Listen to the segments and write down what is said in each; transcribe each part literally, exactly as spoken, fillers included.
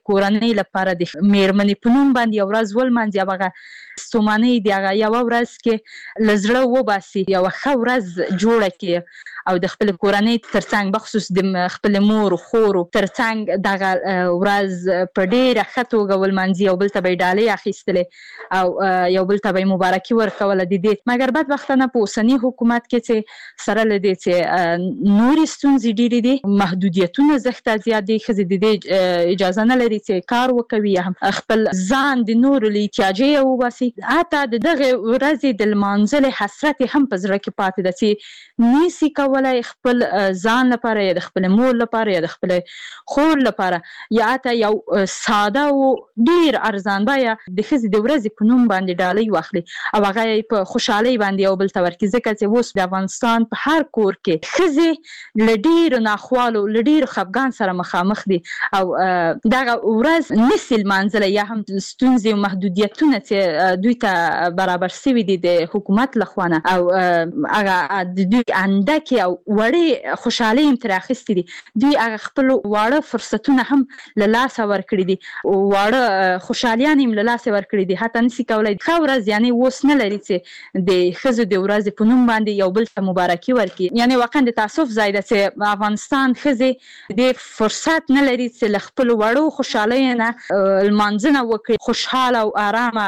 کورنۍ لپاره د میرمنې په نوم باندې یو ورځ ولمانځي، او هغه ستومانۍ د هغه یوه ورځ کې له زړه وباسي، یوه ښه ورځ جوړه کړي او د خپل کورنۍ ترڅنګ بخصوص د خپل مور خورو ترڅنګ دغه ورځ په ډیره ښه توګه ولمانځي، یو بل ته به یې ډالۍ اخیستلې او یو بل ته به یې مبارکي ورکوله د دې. مګر بدبختانه په اوسني حکومت کې چې سره له دې چې نورې ستونزې ډېرې دي، محدودیتونه زښته زیات دي، ښځې د دې اجازه نه لري چې کار وکوي یا هم خپل ځان د نورو له احتیاجه وباسي. حتی د دغې ورځې د لمانځلې حسرت هم په زړه کې پاتې ده چې نشي کولی خپل ځان لپاره یا د خپل مور لپاره یا د خپل خور لپاره یا حتی یو ساده او ډېر ارزان بیه د ښځې د ورځې په نوم باندې ډالۍ واخلي او هغه یې په خوشحالۍ باندې یو بل ته ورکړي. ځکه چې اوس د افغانستان په هر کور کې ښځې له ډېرو ناخوالو له ډېرو خفګان سره مخامخ دي او دغه ورځ نشي لمانځلی، یا هم ستونزې او محدودیتونه چې دوی ته برابر شوي دي د حکومت له خوا نه او هغه د دوی اندکې او وړې خوشحالۍ هم ترې اخیستې دي، دوی هغه خپل واړه فرصتونه هم له لاسه ورکړي دي، واړه خوشحالیان هم له لاسه ورکړي دي. حتی نشي کولی ښه ورځ یعنې اوس نه لري چې د ښځو د ورځې په نوم باندې یو بل ته مبارکي ورکړي. یعنې واقعا د تاسف ځای ده چې افغانستان ښځې ډېر فرصت نه لري چې له خپلو وړو خوشحالیو نه لمانځنه وکړي، خوشحاله او ارامه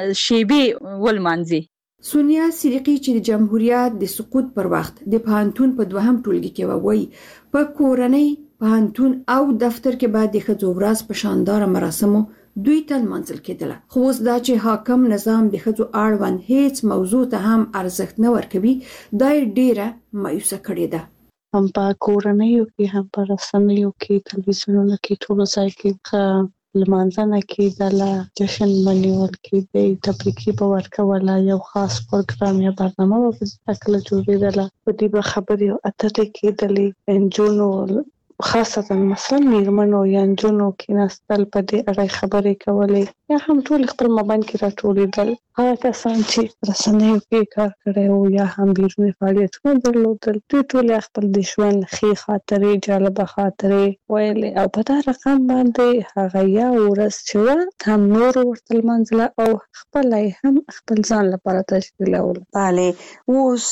شیبې ولمانځي. سونیا صدیقي چې د جمهوریت د سقوط پر وخت د پوهنتون په دوهم ټولګي کې وه، وایي په کورنۍ، پوهنتون او دفتر کې باید د ښځو ورځ په شانداره مراسمو دوی ته لمانځل کېدله. خو اوس دا چې حاکم نظام د ښځو اړوند هیڅ موضوع ته هم ارزښت نه ورکوي، دا یې ډېره مایوسه کړې ده. هم په کورنیو کې هم په رسنیو کې تلویزیونونو کې ټولو ځای کې لمانځنه کېدله، جشن منیول کېدی، تبریکي به ورکوله، یو خاص پروګرام یا برنامه به په دې کله جوړېدله، په دې به خبرې او اترې کېدلې. نجونو خاصتا مثلا میرمنو یا نجونو کېناستل په دې اړه خبرې کولې یا هم ټول خپل مابین کې راټولېدل. هغه کسان چې رسنیو کې کار کړی او یا هم بیروني فعالیتونه درلودل، دوی ټول خپل د ژوند ښې خاطرې، جالبه خاطرې ویلې او په دا رقم باندې هغه یا ورځ چې وه هم نور ورته لمانځله او خپله هم خپل ځان لپاره تشکیلوله. بله، اوس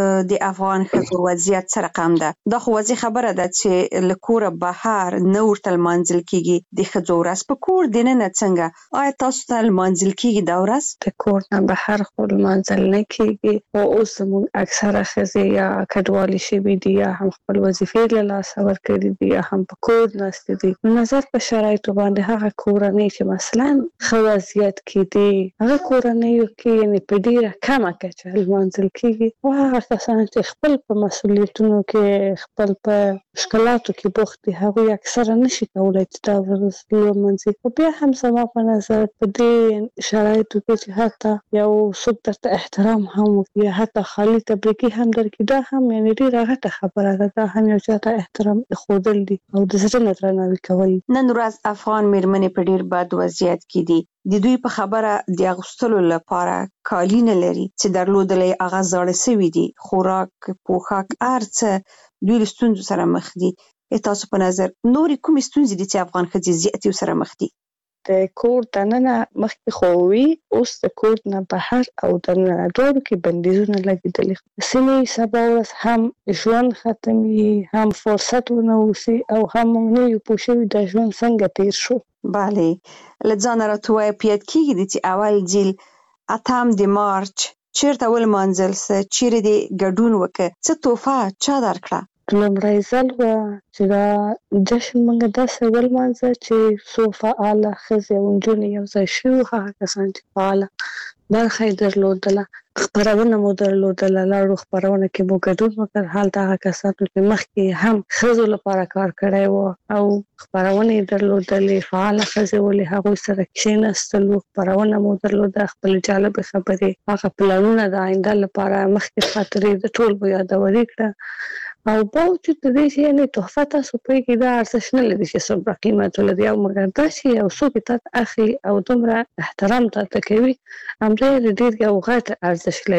د افغان ښځو وضعیت څه رقم ده؟ دا خو واضح خبره ده چې له کوره بهر نه ورته لمانځل کېږي. د ښځو ورځ په کور دننه څنګه؟ آیا تاسو ته لمانځل کېږي دا ورځ؟ د کور نه بهر خو لمانځل نه کېږي، خو اوس زموږ اکثره ښځې یا کډوالې شوي دي یا هم خپل وظیفې له لاسه ورکړي دي یا هم په کور ناستې دي. نظر په شرایطو باندې هغه کورنۍ چې مثلا ښه وضعیت کې دي، هغه کورنیو کې یعنې په ډېره کمه کچه لمانځل کېږي او هغه کسان چې خپل په مسؤلیتونو کې، خپل په مشکلاتو کې بوخت دي، هغوی اکثره نشي کولی چې دا ورځ لمانځي. خو بیا هم زما په نظر په دې شرایطو کې چې حتی یو څوک درته احترام هم وکړي یا حتی خالي تبریکي هم درکړي، دا هم یعنې ډېره غټه خبره ده. دا هم یو چا ته احترام ښودل دي او د زړه نه درناوي کول. نن ورځ افغان میرمنې په ډېر بد وضعیت کې دي. د دوی په خبره د اغوستلو لپاره کالي نه لري چې درلودلی هغه زاړه سوي دي، خوراک، پوښاک، هر څه دوی له ستونزو سره مخ دي. تاسو په نظر نورې کومې ستونزې دي چې افغان ښځې زیاتې سره مخ دي؟ د کور دننه مخکې خو وي، اوس د کور نه بهر او دننه دواړو کې بندیزونه لګېدلي. ځینې سبا ورځ هم ژوند ختمي، هم فرصت ونه اوسي او هم موږ نه یو پوه شوي دا ژوند څنګه تېر شو. بله، له ځانه راته ووایه، په یاد کېږي دي چې اول ځل اتم د مارچ چېرته ولمانځل څه، چیرې دې ګډون وکړه، څه تحفه چا درکړه؟ لومړی ځل وه چې دا جشن موږ داسې ولمانځه چې څو فعاله ښځې او نجونې یو ځای شوي، هغه کسان چې فعاله برخه یې درلودله، خپرونه مو درلودله، لاړو خپرونه کې مو ګډون وکړ. هلته هغه کسانو چې مخکې هم ښځو لپاره کار کړی و او خپرونه یې درلودلې، فعاله ښځې ولې هغوی سره کښېنستلو، خپرونه مو درلوده، خپلې جالبې خبرې، هغه پلانونه د آینده لپاره مخکې خاطرې د ټول به یادوري کړه. او باوجود د دې چې یعنې تحفه تاسو پوهېږئ دا ارزښت نه لري چې څومره قیمت ولري، او مګر دا چې یو څوک یې تا ته اخلي او دومره احترام تا ته کوي، همدا یې ډېر یو غټ ارزښت لري.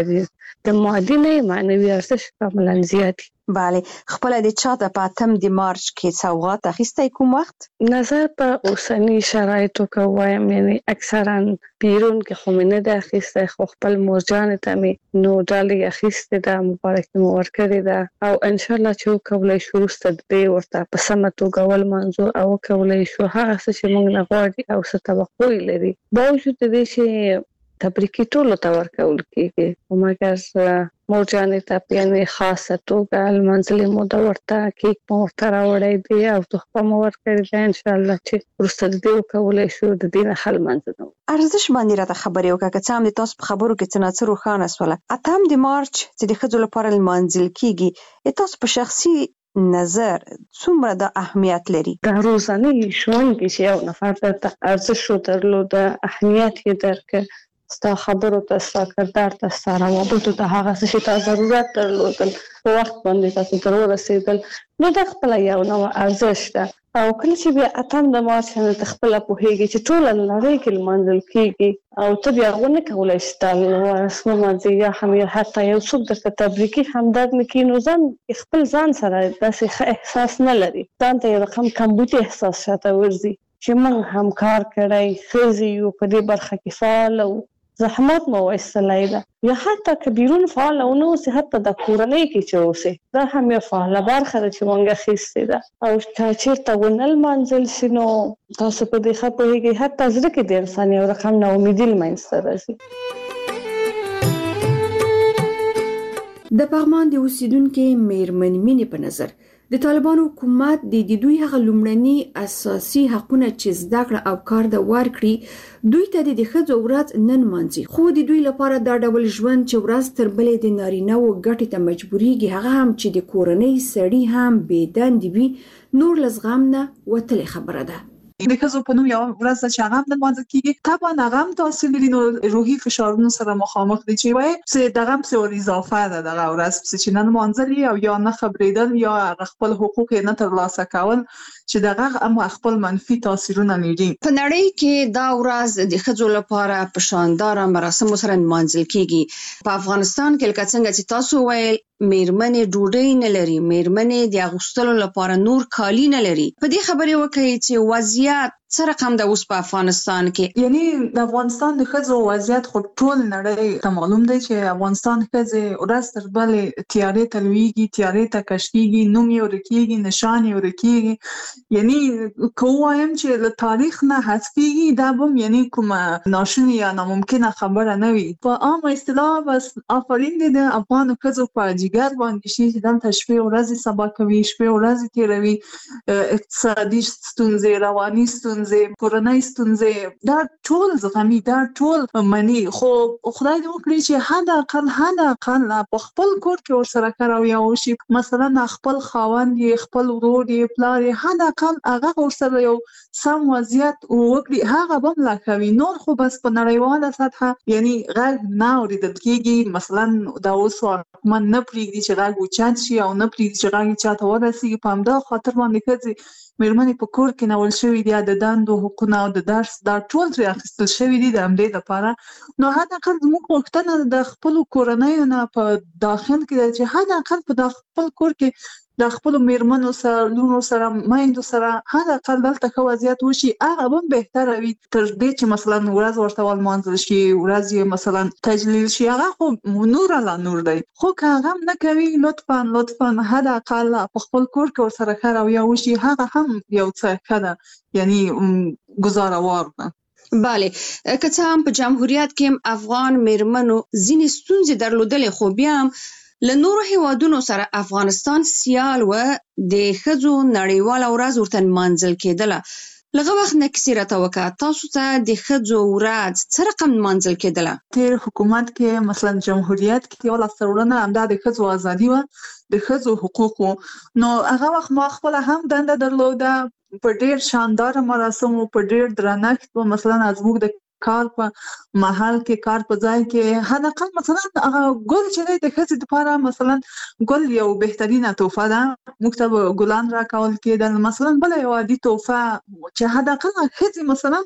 د مادي نه معنوي ارزښت کاملا زیات. bale خپل د چاته په اتم د مارچ کې سوغات اخیستی کوم وخت؟ نظر په اوسنی شرایطو کې وایم یعنی اکثرا پیرون کې خو نه د اخیستی خو خپل مورجان ته می نو ډالۍ اخیسته د مبارکي مور کړی دا او ان شاء الله چې کولای شو ورسته دې ورته په سمه توګه ول منځو او کولای شو هغه څه چې موږ نه غواړي او څه توقع لري باوجود دې چې تبریکي ټولو ته ورکول کېږي او مګر مورجانې ته په یعنې خاصه توګه لمانځلې مو د ورته کیک مو ورته راوړی دی او تحفه مو ورکړې ده انشاءالله چې وروسته د دې وکولی شو د دې نه ښه لمانځنه وکړو. ارزش باندې راته خبرې وکړه که څه هم د تاسو په خبرو کې څه نه څه روښانه شوله. اتم د مارچ چې د ښځو لپاره لمانځل کېږي د تاسو په شخصي نظر څومره د اهمیت لري؟ د ورځني ژوند کې چې یو نفر درته ارزښت درلوده اهمیت یې درکړ ستا خبرو ته ستا کردار ته ستا روابطو ته هغه څه چې تا ضرورت درلودل په وخت باندې تاسو ته ورسېدل نو دا خپله یو نوع ارزښت ده او کله چې بیا اتم د مارچ نه ته خپله پوهېږي چې ټوله نړۍ کې لمانځل کېږي او ته بیا ونه کولی شې تا رسم لمانځي یا هم حتی یو څوک درته تبریکي همدرد نه کړي نو ځان خپل ځان سره داسې ښه احساس نه لري ځان ته یو رقم کمبودي احساس شاته ورځي چې موږ هم کار کړی ښځې یو په دې برخه کې فعال او زحمت مو وایستلی ده یا حتی که بیرون فعاله ونه اوسې حتی د کورنۍ کې چې اوسې دا هم یو فعاله برخه ده چې موږ اخیستې ده او که چېرته ونه لمانځل شي نو تاسو په دې ښه پوهېږئ حتی زړه کې د انسان یو رقم ناامیدي لمنځته راځي. د پغمان د اوسیدونکو میرمن مینې په نظر د طالبانو حکومت د دوی هغه لومړني اساسي حقونه چې زده کړه او کار د ورکړي دوی ته د ښځو ورځ نن مانځي خو د دوی لپاره دا ډول ژوند چې ورځ تر بلې د نارینه و ګټې ته مجبورېږي هغه هم چې د کورنۍ سړي هم بې دندې وي نور له زغم نه وتلې خبره ده. د ښځو په نوم یو ورځ چې هغه هم لمانځل کېږي طبعا هغه هم تاثیر لري نو روحي فشارونو سره مخامخ دي چې وایي چې دغه هم څه ور اضافه ده دغه ورځ چې نن لمانځل او یا نه خبرېدل یا خپل حقوق نه ترلاسه کول چې دغه هم خپل منفي تاثیرونه لري. په نړۍ کې دا ورځ د ښځو لپاره په شاندار مراسمو سره لمانځل کېږي. په افغانستان کې لکه څنګه چې تاسو ویل میرمنې ډوډۍ نه لري میرمنې د اغوستلو لپاره نور کالي نه لري. په دې خبرې وکړئ چې وضعیت څه رقم د اوس په افغانستان کې یعنی د افغانستان د ښځو وضعیت خو ټول نړۍ ته معلوم دی چې افغانستان ښځې ورځ تر بلې تیارې ته لویږي تیارې ته کش کېږي نوم یې ورک کېږي نشان یې ورک کېږي یعنی که ووایم چې له تاریخ نه حذف کېږي دا به هم یعنی کومه ناشونې یا ناممکنه خبره نه وي. په عامه اصطلاح بس آفرین دی د افغانو ښځو په جګر باندې شي چې دلته شپې ورځې سبا کوي شپې ورځې تېروي اقتصادي ستونزې رواني ستونزې کورنۍ ستونزې دا ټول زغمي دا ټول مني خو خدای دې وکړي چې حد اقل حد اقل په خپل کور کې ورسره کار او یا وشي مثلا خپل خاوند یې خپل ورور یې پلار یې حد اقل هغه ورسره یو سم وضعیت وکړي هغه به ملا کوي نور خو بس په نړیواله سطحه یعنی غږ نه اورېدل کېږي مثلا دا اوس واکمن نه پرېږدي چې غږ اوچت شي او نه پرېږدي چې غږ چاته ورسېږي په همدغه خاطر باندې ښځې میرمنې په کور کې نول شوي دي د دندو حقونه او د درس دا ټول ترې اخیستل شوي دي د همدې لپاره نو حد اقل زموږ غوښتنه د خپلو کورنیو نه په داخل کې ده چې حد اقل په خپل کور کې د خپلو میرمنو سره لونو سره میندو سره حد اقل دلته ښه وضعیت وشي هغه به هم بهتره وي تر دې چې مثلا ورځ ورته ولمانځل شي ورځ یې مثلا تجلیل شي هغه خو نور لا نور دی خو که هغه هم نه کوي لطفا لطفا حد اقل په خپل کور کې ورسره ښه رویه وشي هغه هم یو څه ښه ده یعنی ګزاروار ده. بله که څه هم په جمهوریت کې افغان میرمنو ځینې ستونزې درلودلې خو بیا هم له نورو هیوادونو سره افغانستان سیال و د ښځو نړیواله ورځ ورته لمانځل کېدله لږه وخت نه کیسې راته وکړه تاسو ته د ښځو ورځ څه رقم لمانځل کېدله؟ تېر حکومت کې مثلا جمهوریت کې یوه لاسته راوړنه همدا د ښځو ازادي وه د ښځو حقوق وو نو هغه وخت ما خپله هم دنده درلوده په ډېر شانداره مراسمو په ډېر درنښت و مثلا زموږ د کار په محل کې کار په ځای کې حد اقل مثلا هغه ګل چې دی د ښځې دپاره مثلا ګل یو بهترینه تحفه ده موږ ته به ګلان راکول کېدل مثلا بله یو عادي تحفه چې حد اقل ښځې مثلا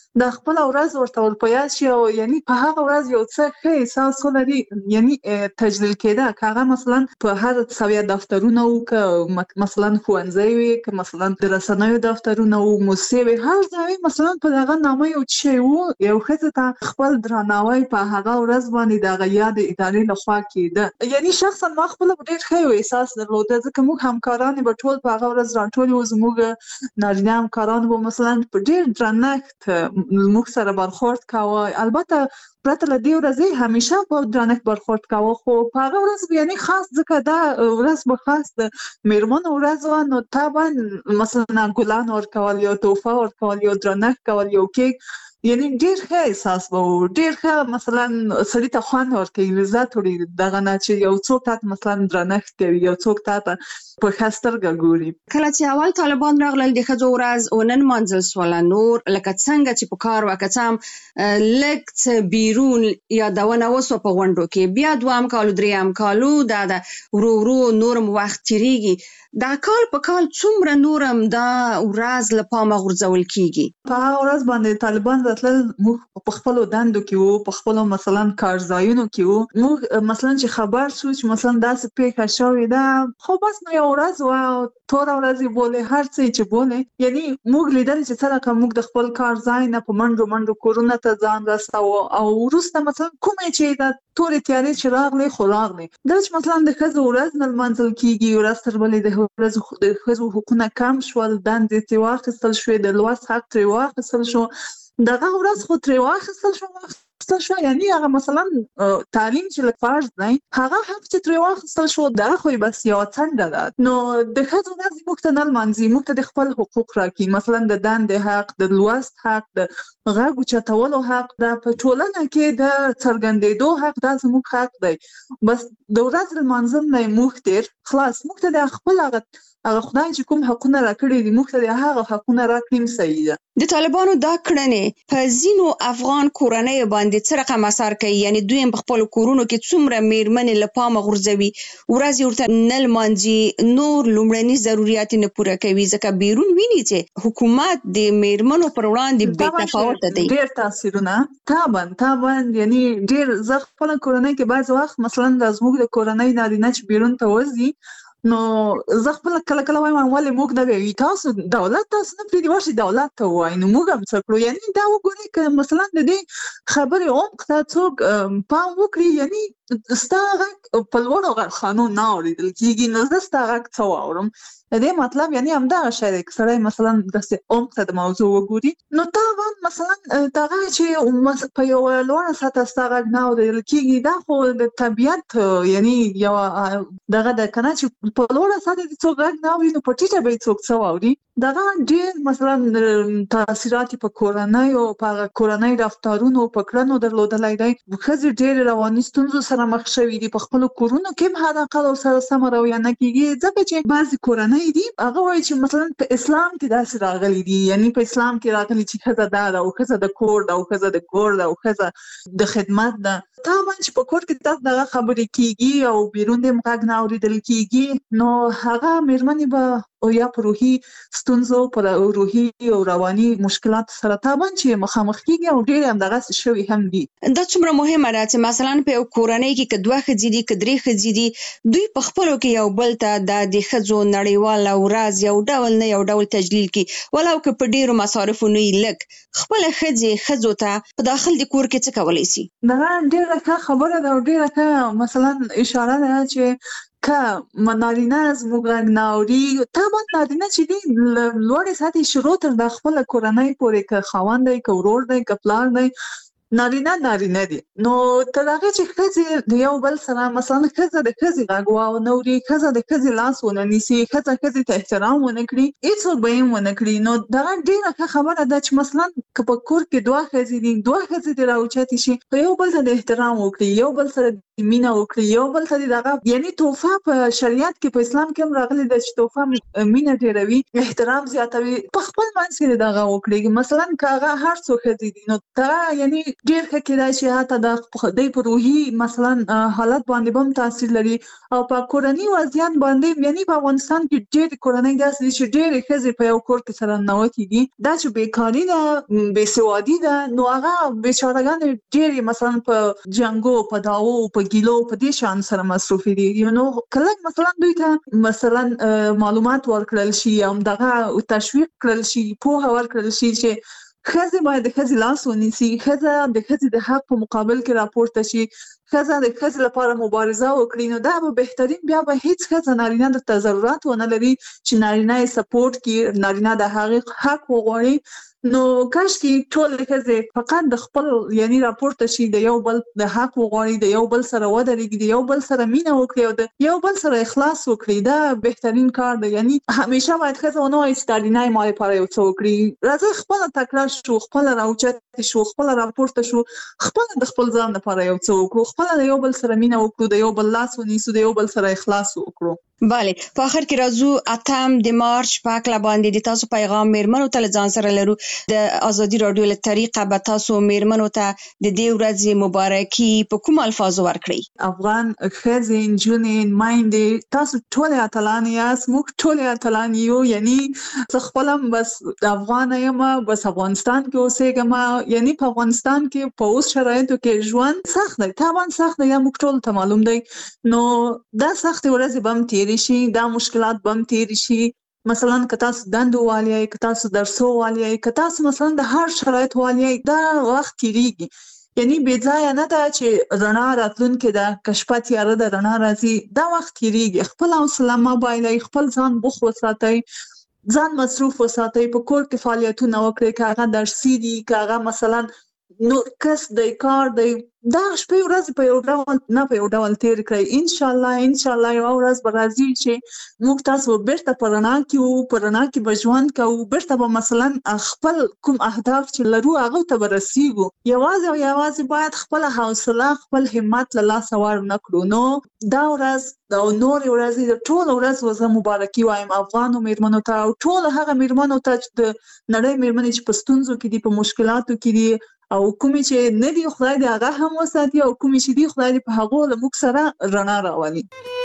د خپل ورځ ورته ورپیاد شي او یعنی په هغه ورځ یو څه ښه احساس ولري یعنی تجلیل کېده که هغه مثلا په هر سویه دفترونه وو که مثلا ښوونځی وي که مثلا د رسنیو دفترونه وو موسسې وي هر ځای مثلا په دغه نامه یو شی وو یو ښځې ته خپل درناوی په هغه ورځ باندې د هغه یاد ادارې لخوا کېده یعنی شخصا ما خپله ډېر ښه یو احساس درلوده ځکه موږ همکاران به ټول په هغه ورځ راټول وو زموږ نارینه همکاران به مثلا په ډېر درنښت موږ سره برخورد کاوه البته پرته له دې ورځې همیشه په درنښت برخورد کاوه خو په هغه ورځ یعنی خاص ځکه دا ورځ به خاص د میرمنو ورځ وه نو طبعا مثلا ګلان ورکول یو تحفه ورکول یو درنښت کول یو کیک یعنی ډېر ښه احساس به و ډېر ښه مثلا سړي ته خوند ورکوي لذت وړي دغه نه چې یو څوک تا ته مثلا درنښت کوي یو څوک تا ته په ښه سترګه ګوري. کله چې اول طالبان راغلل د ښځو ورځ ونه نمانځل سوله نور لکه څنګه چې په کار وه که څه هم لږ څه بیرون یادونه وسوه په غونډو کې بیا دوهم کال درېیم کالو دا د ورو ورو نورم وخت تېرېږي دا کال په کال څومره نورم دا ورځ له پامه غورځول کېږي. په هغه ورځ باندې طالبان راتلل موږ په خپلو دندو کې وو په خپلو مثلا کارځایونو کې وو موږ مثلا چې خبر شو چې مثلا داسې پیښه شوې ده خو بس نو یو ورځ وه توره ورځ یې بولې هر څه چې بولې یعنی موږ لیدل چې څرنګه موږ د خپل کار ځای نه په منډو منډو کورونو ته ځان رساوه او وروسته مثلا کومې چې د تورې تیارې چې راغلې خو راغلې دا چې مثلا د ښځو ورځ نه لمانځل کېږي ورځ تر بلې د ورځو د ښځو حقونه کم شول دندې ترې واخیستل شوې د لوست حق ترې واخیستل شو دغه ورځ خو ترې واخیستل شو واخیستل شو یعنی هغه مثلا تعلیم چې لږ فرض دی هغه حق چې ترې واخیستل شو دا خو بس یوه څنډه ده نو د ښځو ورځ موږ ته نه لمانځي موږ ته د خپل حقوق راکړي مثلا د دندې حق د لوست حق د غږ اوچتولو حق ده په ټولنه کې د څرګندېدو حق دا زموږ حق دی بس د ورځ لمانځل نه موږ تېر خلاص موږ ته د خپل هغه هغه خدای چې کوم حقونه راکړي دي موږ ته د هغه حقونه راکړي صحیح ده. د طالبانو دا کړنې په ځینو افغان کورنیو باندې څه رقم اثر کوي یعنی دوی په خپلو کورونو کې څومره میرمنې له پامه غورځوي ورځ یې ورته نه لمانځي نور لومړني ضرورت نه پوره کوي ځکه بیرون ویني چې حکومت د میرمنو پر وړاندې بې تفاوته دی. ډېر تاثیرونه طبعا طبعا یعنی ډېر زه خپله کورنۍ کې بعض وخت مثلا د زموږ د کورنۍ نارینه چې بیرون ته وځي نو زه خپله کله کله وایم ولې موږ نه وایو تاسو دولت تاسو نه پرېږدي ورشئ دولت ته ووایي نو موږ هم څه کړو یعنې دا وګورئ که مثلا د دې خبرې عمق ته څوک پام وکړي یعنې ستا غږ په لوړو غرخانو نه اورېدل کېږي نو زه ستا غږ څه واورم د دې مطلب یعنی همدغه شی دی که سړی مثلا داسې عمق ته د موضوع وګوري نو طبعا مثلا دغه چې په یوه لوړه سطحه ستا غږ نه اورېدل کېږي دا خو د طبیعت یعنی یوه دغه ده که نه چې په لوړه سطحه دې څوک غږ نه اوري نو په ټیټه به یې څوک څه واوري دغه ډېر مثلا تاثیرات په کورنیو په هغه کورنۍ رفتارونو په کړنو درلودلی دی ښځې ډېرې رواني ستونزو سره مخ شوي دي په خپلو کورونو کې هم حداقل ورسره سمه رویه نه کېږي ځکه چې بعضې کورنۍ دي هغه وایي چې مثلا په اسلام کې داسې راغلي دي یعنی په اسلام کې راغلي چې ښځه دا ده او ښځه د کور ده او ښځه د کور ده او ښځه د خدمت ده طبعا چې په کور کې تاسو دغه خبرې کېږي او بیرون دې هم غږ نه اورېدل کېږي نو هغه مېرمنې به او یا په روحي ستونزو په روحي او رواني مشکلات سره طبعا چې مخامخ کېږي او ډېرې همدغسې شوي هم دي. دا څومره مهمه ده چې مثلا په یو کورنۍ کې که دوه ښځې دي که درې ښځې دي دوی په خپلو کې یو بل ته دا د ښځو نړیواله ورځ یو ډول نه یو ډول تجلیل کړي ولو که په ډېرو مصارفو نه وي لږ خپله ښځې ښځو ته په داخل د کور کې څه کولی شي. دغه ډېره ښه خبره ده او ډېره ښه مثلا اشاره ده چې که نارینه زموږ غږ نه اوري طبعا نارینه چې دي لوړې سطحې شروع تر د خپله کورنۍ پورې که خاوند دی که ورور دی که پلار دی نارینه نارینه دي نو تر هغې چې ښځې د یو بل سره مثلا ښځه د ښځې غږ ونه اوري ښځه د ښځې لاس ونه نیسي ښځه ښځې ته احترام ونه کړي هېڅوک به یې هم ونه کړي نو دغه ډېره ښه خبره ده چې مثلا که په کور کې دوه ښځې دي دوه ښځې دې راوچتې شي په یو بل ته د احترام وکړي یو بل سره مینه وکړي یو بل ته دغه یعنی تحفه په شریعت کې په اسلام کې هم راغلي ده چې تحفه مینه ډېروي احترام زیاتوي په خپل منځ کې دغه وکړي مثلا که هغه هر څو ښځې دي نو دغه یعنی ډیر ښه کېدای شي حتی د خدای په روحي مثلا حالت باندې هم تاثیر لري او په کورنۍ وضعیت باندې یعنی په افغانستان کې ډېر کورنۍ داسې دي چې ډېر ښځې په یو کور کې سره نوتی دي دا چې بیکاری ده بې سوادي ده نو هغه بیچارهګان ډېر مثلا په جنګو په داو په ګیلو په دې شان سره مصروفي دي یو نو کله مثلا دوی ته مثلا معلومات ورکړل شي او دغه تشویق کړل شي په ورکړل شي چې ښځې باید د ښځې لاس ونیسي ښځه د ښځې د حق په مقابل کې راپورته شي ښځه د ښځې لپاره مبارزه وکړي نو دا به بهترین بیا به هیڅ ښځه نارینه د ضرورت ونه لري چې نارینه یې سپورټ کړي نارینه د هغې حق وغواړي نو کاشکي ټول ښځې فقط د خپل یعنی راپورته شي د یو بل د حق وغواړي د یو بل سره ودرېږي د یو بل سره مینه وکړي او د یو بل سره اخلاص وکړي دا بهترین کار دی یعنی همیشه باید ښځه ونه وایي چې نارینه یې ما لپاره یو څه وکړي راځه خپله تکړه شو خپله راوچته شو خپله راپورته شو خپله د خپل ځان لپاره یو څه وکړو خپله د یو بل سره مینه وکړو د یو بل لاس ونیسو د یو بل سره اخلاص وکړو بله په اخر کې راځو اتم د مارچ په اکله باندې د تاسو پیغام میرمنو ته ځان سره لرو د ازادي رادیو له طریقه به تاسو میرمنو ته د دې ورځې مبارکي په کوم الفاظو ورکړئ افغان ښځې نجونې میندې تاسو ټول اتلان یاست موږ ټول اتلان یو یعنی زه خپلم بس د افغان یم بس افغانستان کې اوسېږم یعنی په افغانستان کې په اوس شرایطو کې ژوند سخت دی طبعا سخت دی موږ ټول ته معلوم دی نو دا سخت ورځې به هم تیر شي دا مشکلات بم تیر شي مثلا که تاسو دندو والیای که تاسو درسو والیای که تاسو مثلا د هر شرایط والیای دا وخت تیریږي یعنی بې ځایه نه ده چې رڼا راتلونکې ده که شپه تیاره ده رڼا راځي دا وخت تیریږي خپل حوصله مه بایلئ خپل ځان بوخت وساتئ ځان مصروف وساتئ په کور کې فعالیتونه وکړئ که هغه درسي دي که هغه مثلا نور کس دی کار دی دا شپې ورځې په یو ډول نه په یو ډول تیر کړئ ان شاء الله ان شاء الله یو ورځ به راځي چې موږ تاسو بیرته په رڼا کې وو په رڼا کې به ژوند کوو بیرته به مثلا خپل کوم اهداف چې لرو هغه ته به رسیږو یوازې او یوازې باید خپل حوصله خپل همت له لاسه ورنه کړو نو دا ورځ او نورې ورځې د ټول ورځ زه مبارکي وایم افغانو میرمنو ته او ټول هغه میرمنو ته چې د نړۍ میرمنې چې په ستونزو کې دي په مشکلاتو کې دي او کومې چې نه دي خدای دې هغه هم وساتي او کومې چې دي خدای دې په هغو له موږ سره رڼا راولي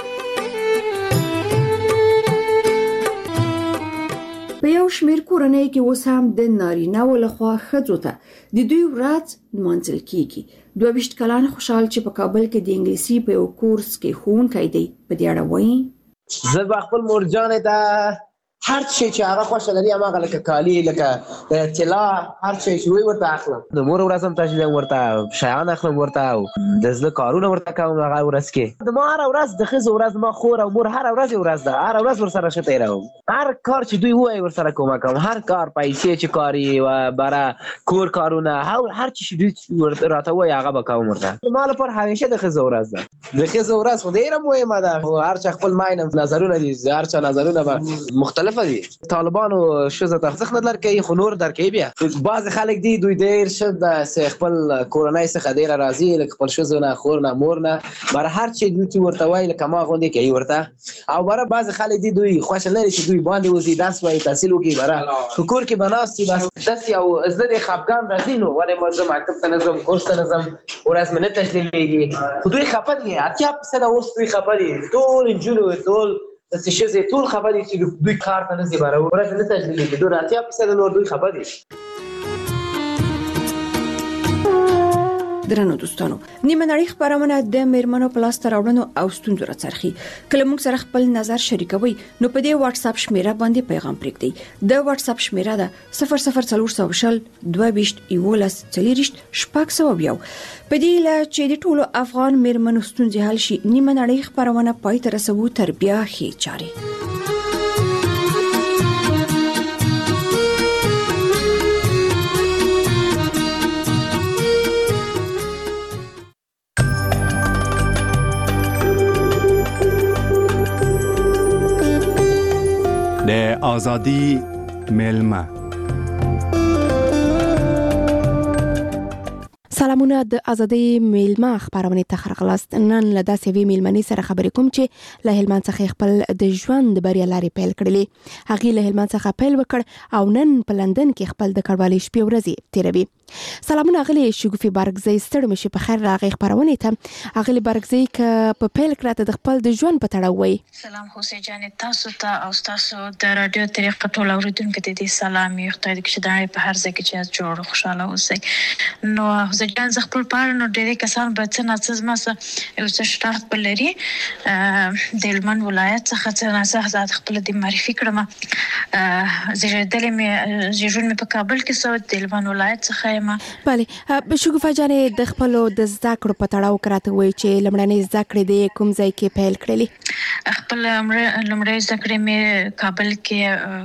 په یو شمېر کورنۍ کې اوس هم د نارینه‌و لخوا ښځو ته د دوی ورځ نمانځل کیږي دوه ویشت کلن خوشحال چې په کابل کې د انګلیسي په یو کورس کې ښوونکی دی په دې اړه وایي زه به خپل مورجانې ته هر شي چې هغه خوښه لري هماغه لکه کالي لکه طلا هر شي چې وي ورته اخلم د مور ورځ هم تشویق ورته شیان اخلم ورته او د زړه کارونه ورته کوم هغه ورځ کې د ما هر ورځ د ښځو ورځ ما خور او مور هر ورځ ورځ ده هر ورځ ورسره ښه تېروم هر کار چې دوی وایي ورسره کومک کوم هر کار پیسې چې کاري و برا کور کارونه هر څه چې دوی راته وایي هغه به کوم ورته ما لپاره همیشه د ښځو ورځ ده د ښځو ورځ خو ډېره مهمه ده هر چا خپل ماین نظرونه دي هر چا نظرونه به مختلف دي طالبانو ښځو ته ارزښت نه درکوي خو نور درکوي بیا بعضې خلک دي دوی ډېر ښه خپل کورنۍ څخه ډېره راضي لکه خپل ښځو نه خور نه مور نه بره هر چې دوی چې ورته وایي لکه ما غوندې کوي ورته او بره بعضې خلک دي دوی خوښه لري چې دوی باندې وځي درس وایي تحصیل وکړي بره په کور کې به ناست وي بس داسې یو زه دې خفګان راځي نو ولې ما زه مکتب ته نه ځم کورس ته نه ځم ورځ مې نه تشلیمېږي خو دوی خفه دي اتیا فیصده اوس دوی خفه دي ټول نجونې ټول داسې ښځې ټول خفه دي چې دوی کار ته نه ځي بره ورځ نه تشلیمېږي دوی اتیا فیصده نور دوی خفه دي درنو دوستانو نیمه نړۍ خبرونه د میرمنو په لاس راوړنو او ستونزو راڅرخي کله موږ سره خپل نظر شریکوي نو په دې واتس اپ شمیره باندې پیغام پرېږدئ د واتس اپ شمیره ده صفر صفر څلور شل دوه ویشت یولس څلوېښت شپږ سوه یو په دې له چې د ټولو افغان میرمنو ستونزې حل شي نیمه نړۍ خبرونه پای ته رسوو تر بیا ښې چارې د آزادی میلمه سلامونه د ازادي میلمه خبرونه ته خرغلاست. نن له داسې وی میلمنې سره خبرې کوم چې له هلمند څخه خپل د ژوند بریا لارې پیل کړلې. هغه له هلمند څخه پیل وکړ او نن په لندن کې خپل د کډوالۍ شپې ورځې تیروي. سلامونه غلي شګوفي بارګزی ستړي مشي په خیر راغی خبرونه ته. غلي بارګزی ک په پیل کړه د خپل د ژوند په تړاو وي. سلام حسین جان تاسو ته او تاسو د رادیو طریقه ټول اوریدونکو ته دې سلام یو خدای دې چې دا په هر ځای کې چې جوړ خوشاله اوسئ. نو حسین جان ز خپل پاره نو ډېر کسان به څه ناڅه ماسه یو څه شتاق بلري د هلمند ولایت څخه څه ناڅه آزاد خپل د معرفي کړم. زیږیدلې مې ژوند مې په کابل کې سو د هلمند ولایت څخه ما بله شګوفه جانې د خپل د زده کړو په تړاو کراته وای چې لمړنۍ زده کړې د کوم ځای کې پیل کړلې؟ خپل لمړنۍ زده کړې مې کابل کې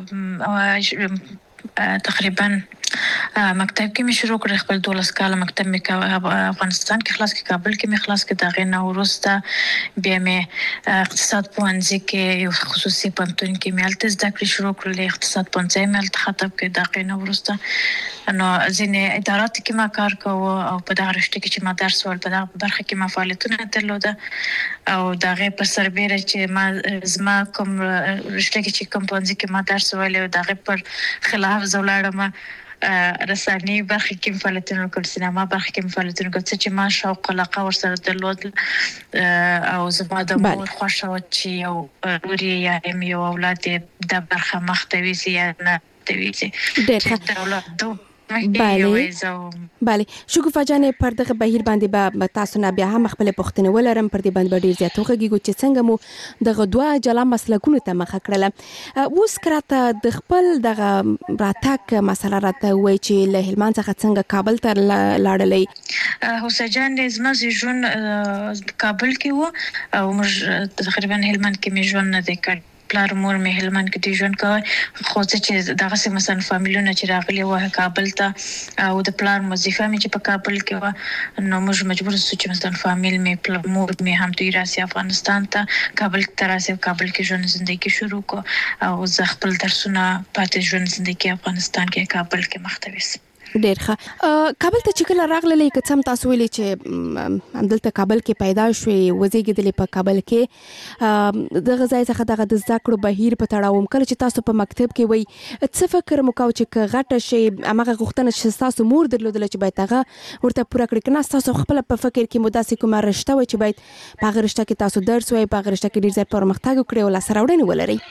تقریبا مکتب کې مې شروع کړ. خپل دولس کال مکتب مې افغانستان کې خلاص کې کابل کې مې خلاص کې دا غنه ورسته بیا مې اقتصاد پوهنځي کې یو خصوصي پوهنتون کې مې الته زده کړې شروع کړل. اقتصاد پوهنځي مې الته خطب کې دا غنه ورسته نو ځینې ادارات کې ما کار کوو او په دغه رشته کې چې ما درس ول په دغه برخه کې ما فعالیتونه درلوده او دغه پر سربېره چې ما زما کوم رشته کې چې کوم پوهنځي کې ما درس ول او دغه پر خلاف زولاړم رساني برخه کې فعالیتونه وکړ، سینما برخه کې فعالیتونه وکړ چې ما شوق علاقه ورسره درلود او زما د مور خوښه و چې یو وري یا یو اولاد د برخه مختوي سي نه دوي سي ډېر بله بله شګوفه جانې پر دغه بهیر باندې به تاسو نه بیا هم خپل پوښتنه ولرم. پر دې باندې ډیر زیات وګیږو چې څنګه مو دغه دوه جلا مسلکونو ته مخه کړله. اوس کراته د خپل دغه راتګ مسله راته وای چې له هلمند څخه څنګه کابل ته لاړلې؟ حسین جان زما ژوند کابل کې و او موږ تقریبا هلمند کې مې ژوند نه دی کړ. پلار مور مې هلمند کې دی ژوند کوي خو چې دغه سم مثلا فامیلونه چې راغلي و کابل ته او د پلار وظیفه مې چې په کابل کې و نو موږ مجبور شو چې مثلا فامیل مې پلار مور مې هم دوی راسي افغانستان ته کابل ته راسي کابل کې ژوند زندگی شروع کو او زه خپل درسونه پاتې ژوند زندگی افغانستان کې کابل کې مختوي. ډېر ښه. کابل ته چې کله راغللې که څه هم تاسو ویلې چې همدلته کابل کې پیدا شوې وزېږېدلې په کابل کې دغه ځای څخه دغه د زده کړو بهیر په تړاو کله چې تاسو په مکتب کې وئ څه فکر مو کاوه چې که غټه شي هماغه غوښتنه چې ستاسو مور درلودله چې باید هغه ورته پوره کړي که نه ستاسو خپله په فکر کې مو داسې کومه رشته وه چې باید په هغه رشته کې تاسو درس وایئ په هغه رشته کې ډېر زیات پرمختګ وکړئ او لاسته راوړنې ولرئ؟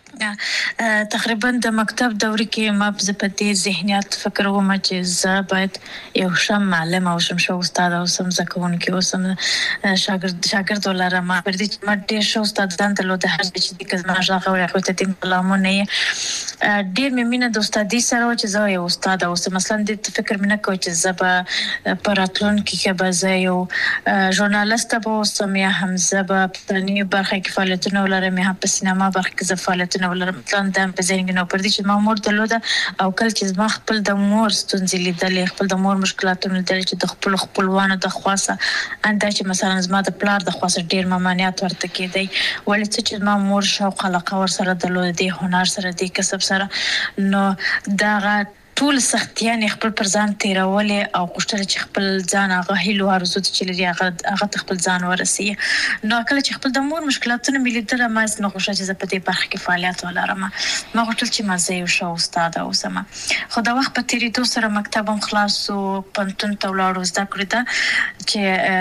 تقریبا د مکتب دورې کې ما په دې ذهنیت فکر وم چې زه باید یو شم معلم او شم شو استاد او سم زکون کې اوسم شاګرد شاګرد ولرم. پر دې ما ډېر شو استادان درلود هر چې د کزما ژغه او خو ته تیم کلامونه ډېر مې مینه د استادي سره چې زه یو استاد اوسم. مثلا د فکر مې نه کوم چې زه به پراتلون کې به زه یو ژورنالیست به اوسم یا هم زه به په نی برخه کې فعالیتونه ولرم یا په سینما برخه کې فعالیتونه ولرم. پلان د په ځینګ نو پر دې چې ما مور درلوده او کله چې ما خپل د مور ستونزې لیدلې خپل د مور مشکلاتونه لیدلې چې د خپل خپلوانو د خواصه انده چې مثلا زما د پلار د خواصه ډیر ممانعت ورته کېدی ولې چې ما مور شوق علاقه ور سره درلوده د هنر سره د کسب سره نو دا ټول سختيان خپل پر ځان تیرولې او غوښتل چې خپل ځان هغه هیلو ارزو چې لري هغه هغه خپل ځان ورسي. نو کله چې خپل د مور مشکلاتونه ملي تر ما نه غوښتل چې په دې برخه کې فعالیت ولرم. ما غوښتل چې ما زه یو شو استاد اوسم. خو دا وخت په تیریدو سره مکتبم خلاص او پنتون ته ولاړو زده کړې ده چې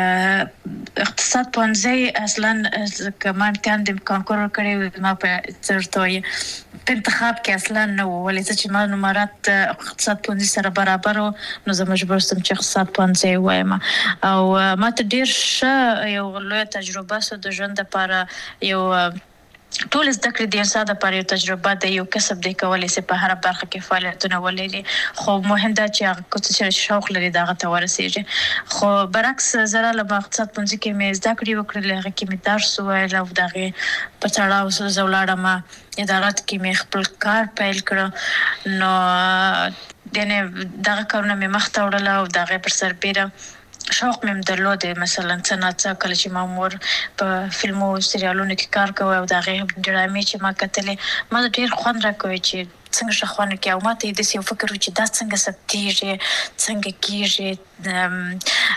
اقتصاد پوهنځي اصلا کما امتحان د کانکور کړی ما په چرته په انتخاب کې اصلا نو ولې چې ما نمرات اقتصاد پوهنځي سره برابر نو زه مجبور شوم چې اقتصاد پوهنځي وایم او ما ته ډیر ښه یو لوی تجربه سو د ژوند لپاره یو ټول زده کړې د انسان لپاره یو تجربه ده یو کسب دی کولای شي په هر برخه کې فعالیتونه ولري خو مهم ده چې هغه څه چې شوق لري دغه ته ورسیږي. خو برعکس زه له اقتصاد پوهنځي کې مې زده کړې وکړل هغه کې مې درس وویل او دغه په تړاو سره زولاړم ادارات کې مې خپل کار پیل کړ نو دنه دغه کارونه مې مخ ته وړل او دغه پر سربېره شوق مې درلود مثلا څنګه کله چې ما مور په فلمو او سریالونو کې کار کوي او دغه ډرامې چې ما کتلې ما ډېر خوند راکوي چې څنګه شخوانه کې او ماته د څه فکر چې دا څنګه ستېږي څنګه کېږي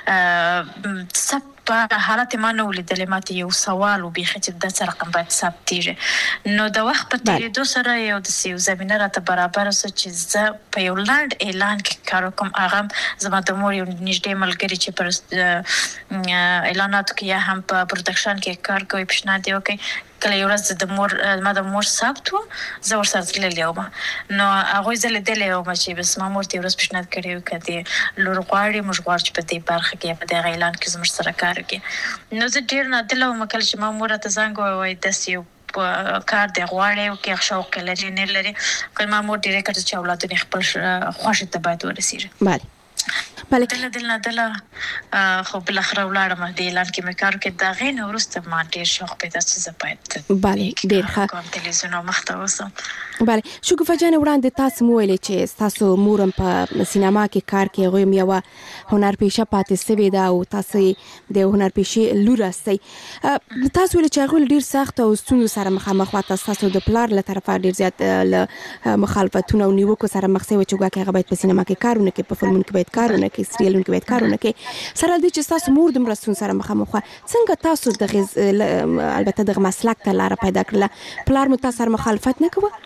سب په حالت ما نو لیدلې ماته یو سوال وبېخي چې د څه رقم باید ثبتېږي نو د وخت په تېرېدو سره یو داسې یو زمینه راته برابره سوه چې زه په یو لنډ اعلان کې کار وکړم هغه زما د مور یو نږدې ملګري چې پر اعلاناتو کې یا هم په پروډکشن کې کار کوي پیشنهاد یې وکړی کله یو ورځ د مور ما د مور ثبت وه زه ورسره تللې وم نو هغوی زه لیدلې وم چې بس ما مور ته یې ورځ پیشنهاد کړی و که دې لور غواړي موږ غواړو چې په دې برخه کې یا په دغه اعلان کې زموږ سره کار وکړي نو زه ډېر نادله وم کله چې ما مور راته زنګ ووایي داسې یو کار دی غواړي او کې شوق لري نه لري که ما مور ډېرې کړه چې اولادونه خپل خوښې ته باید ورسېږي بله بله دله دله دله خو بالاخره ولاړم د اعلان کې مې کار وکړ د هغې نه وروسته ما ډېر شوق پیدا چې زه باید بله ډېر ښه تلویزیون مخ ته اوسم بله شګوفه جانې وړاندې تاسو مو ویلې چې ستاسو مور هم په سینما کې کار کوي هغوی هم یوه هنرپیشه پاتې سوې ده او تاسو یې د هنرپیشې لور هستئ تاسو ویلې چې هغوی ډېر سخت او ستونزو سره مخامخ وه ستاسو د پلار له طرفه ډېر زیات له مخالفتونو او نیوکو سره مخ سوی چې ګواکې هغه باید په سینما کې کار ونه کړي په فلمونو کې باید کار ونه کړي سریالونو کې باید کار ونه کړي سره له دې چې ستاسو مور دومره ستونزو سره مخامخ وه څنګه تاسو دغې البته دغه مسلک ته لاره پیدا کړله پلار مو تاسو سره مخالفت نه کوه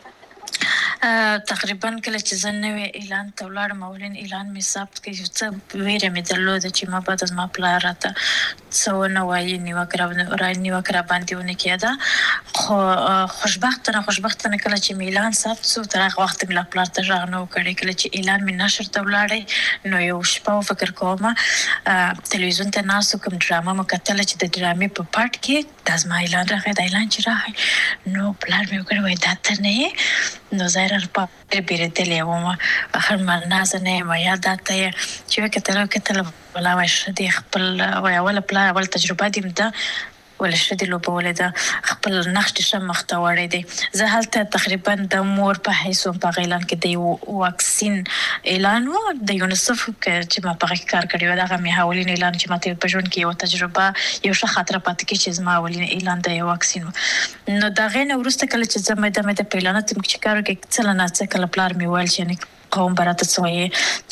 تقریبا کله چې زه نوی اعلان ته ولاړم اولین اعلان مې ثبت کړ څه ویره مې درلوده چې ما بعد زما پلار راته څه ونه وایي نیوکه را نیوکه را باندې ونه کېده خو خوشبختانه خوشبختانه کله چې مې اعلان ثبت شو تر هغه وخته مې لا پلار ته غږ نه و کړی کله چې اعلان مې نشر ته ولاړی نو یو شپه فکر کوم تلویزیون ته ناست کوم ډرامه مې کتله چې د ډرامې په پټ کې د زما اعلان راغی د اعلان چې راغی نو پلار مې وکړ وایي دا ته نه یې نو ظاهرا په بیرېدلې وم اخر مالنازه نه یم یا دا ته یې چې وکتل وکتل ولا وایي ښه دی خپل وایي اوله پلار اول تجربه دې م ده ولې ښه دې لوبولی ده خپل نقش دې ښه مخ ته وړی دی زه هلته تقریبا د مور په حیث وم په هغه اعلان کې د یو واکسین اعلان و د یونیسف چې ما په هغه کې کار کړی و د هغه مې اولین اعلان چې ماته په ژوند کې یوه تجربه یو ښه خاطره پاتې کړي چې زما اولین اعلان د یو واکسین و نو د هغې نه وروسته کله چې زه میده میده په اعلاناتو کې چې کار وکړې څه له ناڅه کله پلار مې ویل چې یعنې قوم براته څه وایي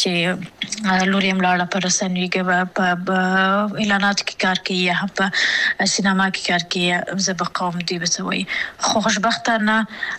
چې لور یې ملاړه په رسنیو کې په اعلاناتو کې کار کوي یا هم په سینما کې کار کوي زه به قوم دوی به څه وایي خو خوشبختانه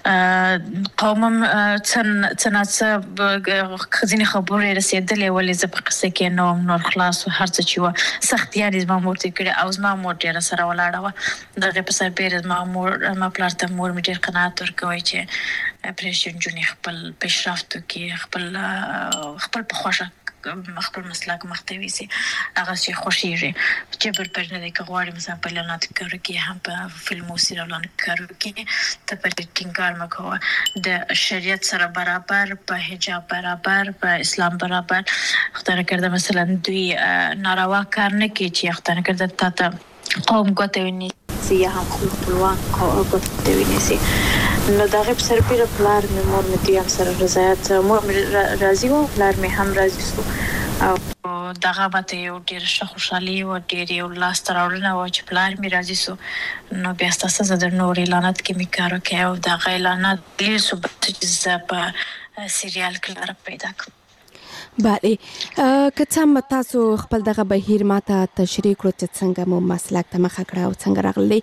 قوم هم څه ناڅه ځینې خبرې رسېدلې ولې زه په قصه کې نه وم نور خلاص و هر څه چې وه سختیانې زما مور ته کړې او زما مور ډېره سره ولاړه وه د هغې په سربیره زما مور زما پلار ته مور مې ډېر قناعت ورکوی چې پرېږدي نجونې خپل پیشرفتو کې خپل خپل په خوښه خپل مسلک مخ ته یوسي هغه چې خوښېږي جبر پر نه دی که غواړي مثلا په اعلاناتو کې کار وکړي هم په فلمو سریالانو کې کار وکړي ته پرې ټینګار مه کوه د شریعت سره برابر په حجاب برابر په اسلام برابر خدای نکرده مثلا دوی ناروا کار نه کوي چې خدای نکرده تا ته قوم ګوته ونیسي یا هم خپل خپلوان ګوته ونیسي نو د هغې په سربیره پلار مې مور مې دوی هم سره رضایت مور مې راضي وه پلار مې هم راضي شو او دغه ماته یو ډېره ښه خوشحالي وه ډېر یو لاسته راوړنه وه چې پلار مې راضي شو نو بیا ستاسو زه د نور اعلانات کې مې کار وکړی او د هغه اعلانات ډېر ثبوت چې زه په سریال کې لاره پیدا کړم بله که څه هم تاسو خپل دغه بهیر ماته تشریح کړو چې څنګه مو مسلک ته مخه کړه او څنګه راغلی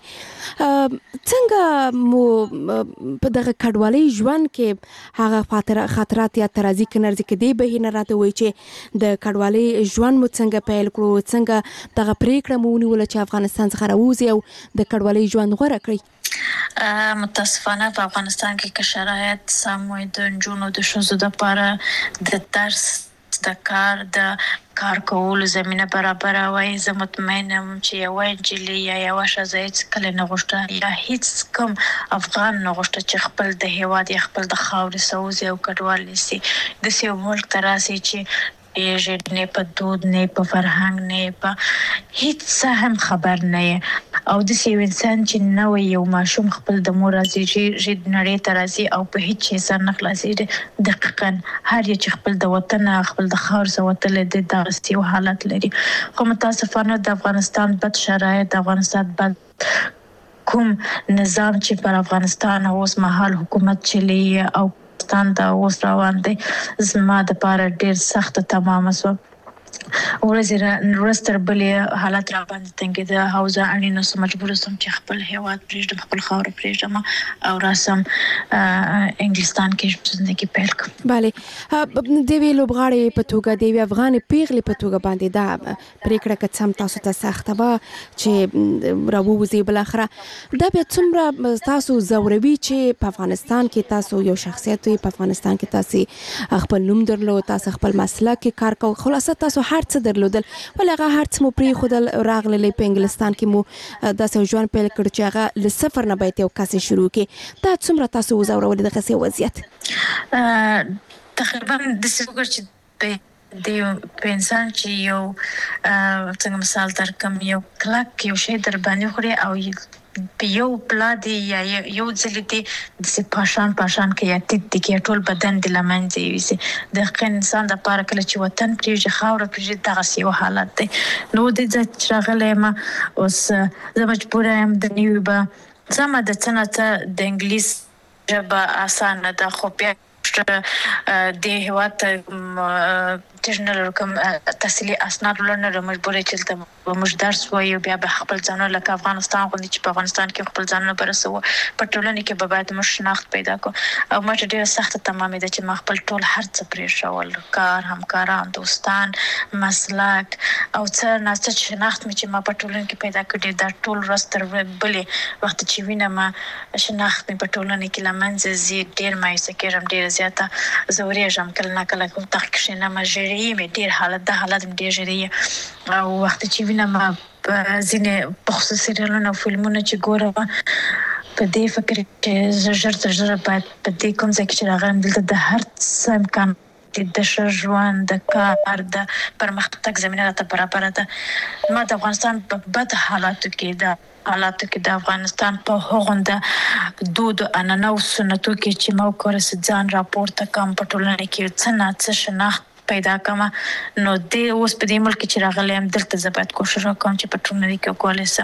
څنګه مو په دغه کډوالۍ ژوند کې هغه خاطرات یا ترازی که نرځي کې دې بهیر نه راته وایي چې د کډوالۍ ژوند مو څنګه پیل کړو څنګه دغه پرېکړه مو ونیوله چې افغانستان څخه راوځئ او د کډوالۍ ژوند غوره کړئ متاسفانه په افغانستان کې که شرایط سم وي د نجونو د ښځو دپاره د درس د کار د کار کولو زمینه برابره وای زه مطمئنه یم چې یوه نجلۍ یا یوه ښځه هېڅ کله نه غوښته یا هېڅ کوم افغان نه غوښته چې خپل د هېواد یا خپل د خاورې څخه وځي او کډوال نیسي داسې یو ملک ته راسي چې پېژې نه په دود نه په فرهنګ نه په هېڅ څه هم خبر نه یې او داسې یو انسان چې نوی یو ماشوم خپل د مور راځي نړۍ ته راځي او په هېڅ شي سر نه خلاصېږي دقیقا هر یو چې خپل د وطن خپل د خاور څخه وتلی دی دغسې یو حالت لري خو متاسفانه د افغانستان بد شرایط د افغانستان بد کوم نظام چې پر افغانستان اوس مهال حکومت چلی او افغانستان ته اوس روان دی زما دپاره ډېر سخته تمامه شوه ورځ ورستر بلې حالت را باندې تنګېده حوزه اړینه سو مجبور سم چې خپل هیواد پرېږدم خپل خاور پرېږدم او راسم انګلستان کې ژوند پیل کړم. bale د وی لوبغاړي په توګه د افغان پیغلې په توګه باندې دا پریکړه کڅم تاسو ته سخته و چې راووزي بل اخره دا بیا څومره تاسو زوروي چې په افغانستان کې تاسو یو شخصیت وي په افغانستان کې تاسو خپل نوم درلود تاسو خپل مسلک کې کار کوئ خلاصه تاسو هر څه درلودل ولغه هر څه مو پری خودل راغلې په انګلستان کې مو د ژوند پیل کړ چې هغه ل صفر نه باید یو کس شروع کې دا څومره تاسو زورول د غسي وضعیت تقریبا د څه چې د انسان چې یو څنګه مثال درکم یو کلک یو شی در باندې خوري او په یو بلادي یا یو ځلتي د پاشان پاشان کې یا تیت کې ټول بدن د لمنځي وي د انسان د پاره کله چې وطن پریږي خاور پریږي دغه سی حالت دی نو د ځړغلې ما اوس زه مجبور یم د نیوبه زما د څنګه د انګلیس ژبه اسانه ده خو بیا د هوات تجنل کوم تحصیلي اسناد لرنه مجبور چې ته موږ درس وایو بیا به خپل ځانو لکه افغانستان غوندي چې په افغانستان کې خپل ځانو برسو په ټولنه کې به باید موږ شناخت پیدا کو او ماته ډیره سخته تمامه ده چې ما خپل ټول هر څه پرې شول کار همکاران دوستان مسلک او څه نه څه شناخت مې چې ما په ټولنه کې پیدا کړې دا ټول راستر بلې وخت چې وینم شناخت مې په ټولنه کې لمنځه زی ډیر مې سکرم ډیر زیاته زورېږم کله نه کله کوم تحقیق نه مجري مې ډیر حالت د حالت مې ډیر جوړي او وخت چې وینم په ځینې په خصوصي سریالونو او فلمونو چې ګورم په دې فکر کې زړه تر زړه باید په دې کوم ځای کې چې راغلم دلته د هر څه امکان د ژوند د کار د پرمختګ زمينه ته برابر ده ما د افغانستان په بد حالاتو کې ده حالاتو کې د افغانستان په هغونده دود انانو سنتو کې چې مو کورس ځان راپورته کوم په ټولنه کې څه نه څه شناخت پیدا کما نو د اوس په دې ملک چې راغلم دلته زبات کوشش وکم چې په ټولنه کې کولای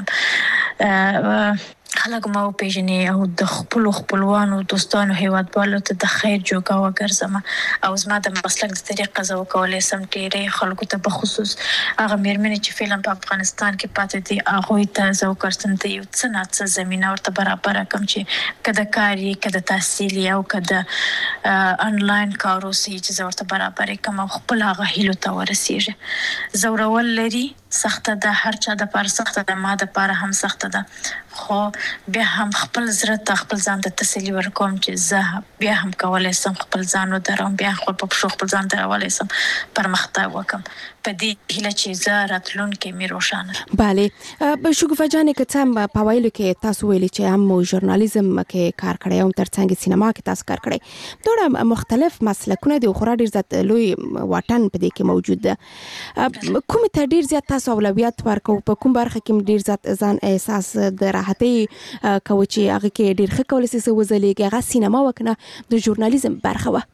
سم خلک مو پیژنې او د خپل خپلوانو دوستانو هیوادوالو ته د خیر جوګه وګرځم او زما د مسلک د طریقه زو کولای سم ډېرې خلکو ته په خصوص هغه میرمنې چې فعلا په افغانستان کې پاتې دي هغه ته زو کړتم ته یو څه نه څه زمينه ورته برابر کوم چې کده کاری کده تحصیل او کده انلاین کارو سي چې ورته برابر کوم خپل هغه هیلو ته ورسیږي زورول لري سخته ده هر چا د پر سخته ده ما د پر هم سخته ده خو بیا هم خپل زړه ته خپل ځان ته تسلی ورکوم چې زه بیا هم کولای سم خپل ځان ودرم بیا خپل په خپل ځان درولای سم پرمختګ وکم په دې هله چې زه راتلونکي مې روښانه bale به شګوفه جانې کڅم په ویلو کې تاسو ویلي چې هم ژورنالیزم کې کار کړی او ترڅنګ سینما کې تاسو کار کړی ډېر مختلف مسلکونه دي خو ډېر زیات لوی واټن په دې کې موجود ده کوم ته ډېر زیات تاسو اولویت ورکو په کوم برخه کې ډېر زیات ځان احساس د راحتي کوي چې هغه کې ډېر ښه کولای شي وزلېږي هغه سینما وکنه د ژورنالیزم برخه و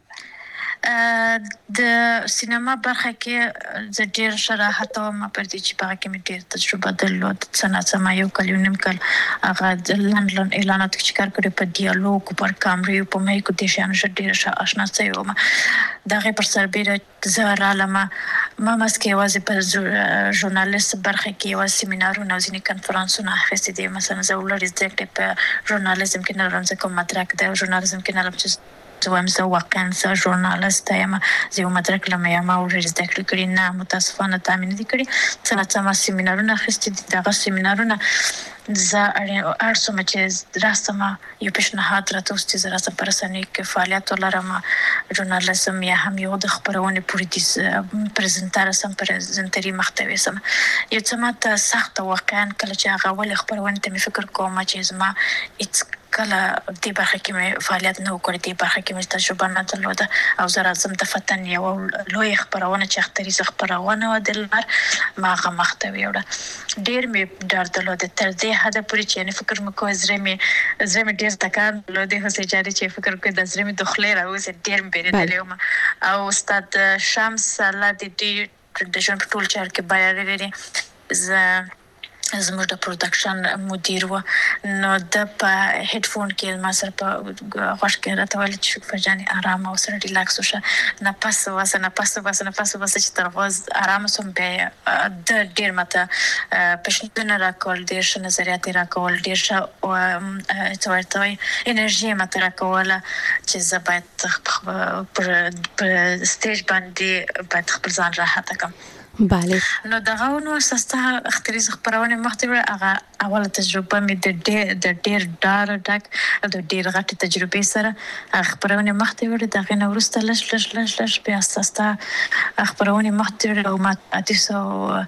د سینما برخه کې ز ډیر شراحت او ما پر دې چې په کې مې ډیر تجربه درلود څنګه ما یو کال یو نیم کال هغه د لندن اعلانات چې کار کړی په ډیالوګ په کامرې په مې کو دي شان ډیر آشنا سوم دغه پر سربېره زهرا لما ما مسکه وازه په ژورنالیست برخه کې و سیمینارونه او ځینې کنفرانسونه اخیستې دي مثلا زه ولر زده په ژورنالیزم کې نه راځم کوم مدرک د ژورنالیزم کې نه لم زوام زه واقعا زه ژورنالیست یم زه یو مدرک لم یم او ورځ زده کړې نه متاسفانه تامین دي کړی څنګه چې ما سیمینارونه اخیستې دي دغه سیمینارونه زه ارسم چې راستم یو پیشنهاد راته چې زه راځم پر رسنۍ کې فعالیت ولرم ژورنالیزم یا هم یو د خبرونه پولیټیس پریزنټر سم پریزنټري محتوی سم یو څه ماته سخت واقعا کله چې هغه ول خبرونه ته مې فکر کوم چې زما اټس کله دې برخه کې مې فعالیت نه وکړ دې برخه کې مې تجربه نه درلوده او زه راځم د فتن یو لوی خبرونه چې اختري خبرونه و دلمر ما هغه محتوی وړه ډیر مې ډار درلوده تر دې حد پورې چې نه فکر مې کوی زره مې زره مې ډیر تکان درلوده خو چې جاري چې فکر کوی د زره مې دخلې راوځي ډیر مې بیرېدلې او استاد شمس الله دې د ژوند ټول چار کې بیان لري ز زموږ د پروډکشن مدیر و نو د په هډ فون کې ما سره په غوښ کې راته ویل چې شکر جاني آرام او سره ریلاکس وشه نفس واسه نفس واسه نفس واسه چې تر غوز آرام سم به د ډیر ماته پښتنه راکول ډیر ش نظریات راکول ډیر ش او څورتوي انرژي ماته راکول چې زبات پر سټیج باندې په خپل ځان راحت کم بله نو دغه نو اساسه اختریز خبرونه مختبر هغه اوله تجربه مې د ډېر د ډېر ډار ډک د ډېر غټ تجربه سره خبرونه مختبر دغه نو ورسته لش لش لش لش په اساسه خبرونه مختبر او ما تاسو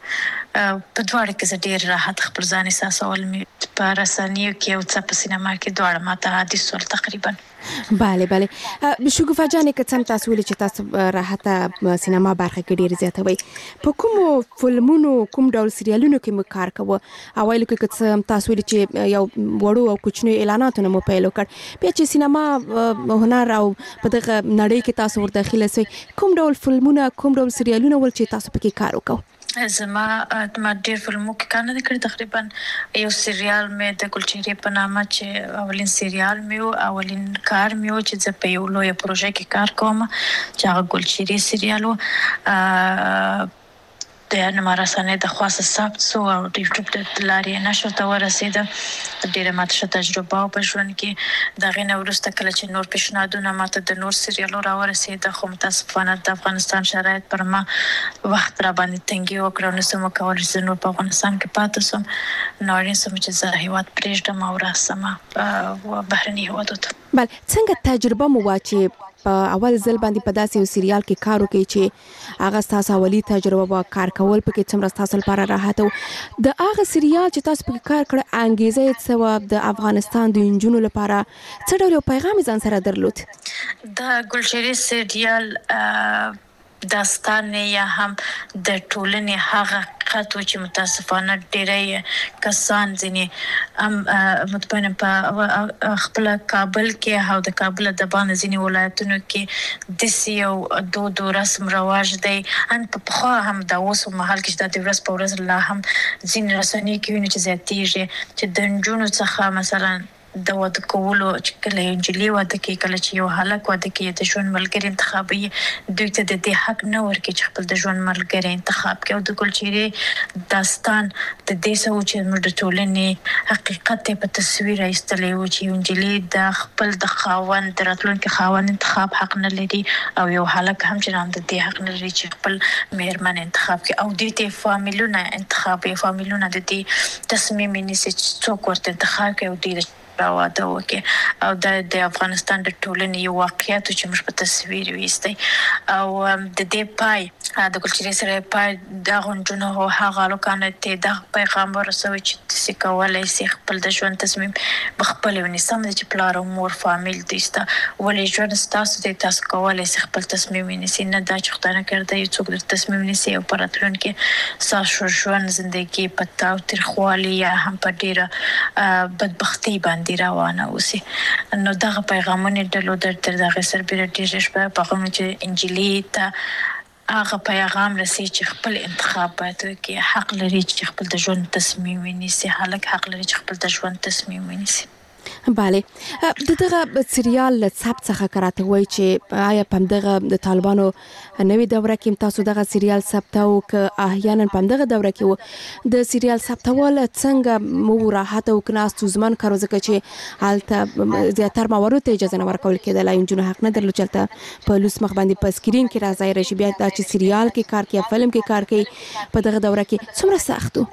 په دواړه کې ډېر راحت خبر ځان احساسول مې په رسنیو کې او څه په سینما کې دواړه ماته حادثه تقریبا بله بله شګوفه جانې که څنګه تاسو ویل چې تاسو راحته سینما برخه کې ډیر زیاته وي په کوم فلمونو کوم ډول سریالونو کې مو کار کوو اوایل کې که تاسو ویل چې یو وړو او کوچنی اعلاناتونه مو پیل وکړ بیا چې سینما هنر او په دغه نړۍ کې تاسو ور داخله سوي کوم ډول فلمونه کوم ډول سریالونه ول چې تاسو پکې کار وکړو زما ما ډېر فلمو کې کار نه کړی تقریبا یو سریال مې د ګلچهره په نامه چې اولین سریال مې او اولین کار مې چې د په یو لوی پروژه کې کار کوم چې هغه ګلچهره سریال و د نمارسانه د خاصه ثبت سو او د یوټیوب د لارې نشو ته ورسېده ډیره ماته تجربه او په ژوند کې د غینه ورسته کله چې نور پیشنهادونه ماته د نور سریالو را ورسېده خو متاسفانه د افغانستان شرایط پر ما وخت را باندې تنګي وکړو نو سم کول چې نور په افغانستان کې پاتې سم نو اړین سم چې زه هیواد پرېږدم او راسم او بهرني هیوادو بل څنګه تجربه مو واچي په اول ځل باندې په داسې یو سریال کې کار وکړي چې هغه تاسو اولی تجربه وا کار کول پکې څومره تاسو لپاره راحت او د هغه سریال چې تاسو پکې کار کړ انګیزه یې څه د افغانستان د انجونو لپاره څه ډول پیغام ځان سره درلود د ګلچهره سریال داستان یا هم د ټولنې هغه خاطر چې متاسفانه ډېرې کسان ځینې ام متپنه په خپل کابل کې او د کابل د باندې ځینې ولایتونو کې د سیو دود رسم رواج دی ان په خو هم د اوس مهال کې د ورځ په ورځ لا هم ځینې رسنۍ کې ویني چې زیاتېږي چې د نجونو څخه مثلا د واده کولو چې کله انجلي واده کې کله چې یو هلک واده کې د ژوند ملګری انتخابي دوی ته د دې حق نه ورکړي چې خپل د ژوند ملګری انتخاب کړي او د ګلچهره داستان د دې سو چې موږ د ټولنې حقیقت په تصویر ایستلې و چې انجلي د خپل د خاوند د راتلونکي خاوند انتخاب حق نه لري او یو هلک هم چې هم د دې حق نه لري چې خپل مهربان انتخاب کړي او د دې فامیلونه انتخاب یې فامیلونه د دې تصمیم نیسي چې څوک ورته انتخاب کوي او د راوده وکي او د افغانستان د ټولنې یو واقعیت چې موږ په تصویر وېستي او د دې پای د ګلچهره سره پای د غونډونو او هغه لوکانه ته د پیغام ورسوي چې تاسو کولای شئ خپل د ژوند تصمیم بخپل ونی سم چې پلار او مور فامیل دیسته ولې ژوند تاسو د تاسو کولای شئ خپل تصمیم ونیسئ نه دا چې خدای نه کړی یو څوک د تصمیم نیسي او پراتلون کې ساسو ژوند ژوندۍ په تاو تر خوالي یا هم په ډیره بدبختی باندې روانه اوسي نو دغه پیغامونه د لودر تر دغه سربېره ډېر شپه په کوم چې انجلي ته هغه پیغام رسي چې خپل انتخاب باید کې حق لري چې خپل د ژوند تصمیم ونیسي هلک حق لري چې خپل د ژوند تصمیم ونیسي بله د دغه سریال ثبت څخه کراته وای چې آیا په دغه د طالبانو نوې دوره کې تاسو دغه سریال ثبت او ک احیانا په دغه دوره کې د سریال ثبتول څنګه مو راحت او کناستو زمان کارو ځکه چې حالت زیاتره موارد ته اجازه نه ورکول کېدل انجونو حق نه درلود چلته په لوس مخ باندې په سکرین کې راځي راشي بیا چې سریال کې کار کوي فلم کې کار کوي په دغه دوره کې څومره سختو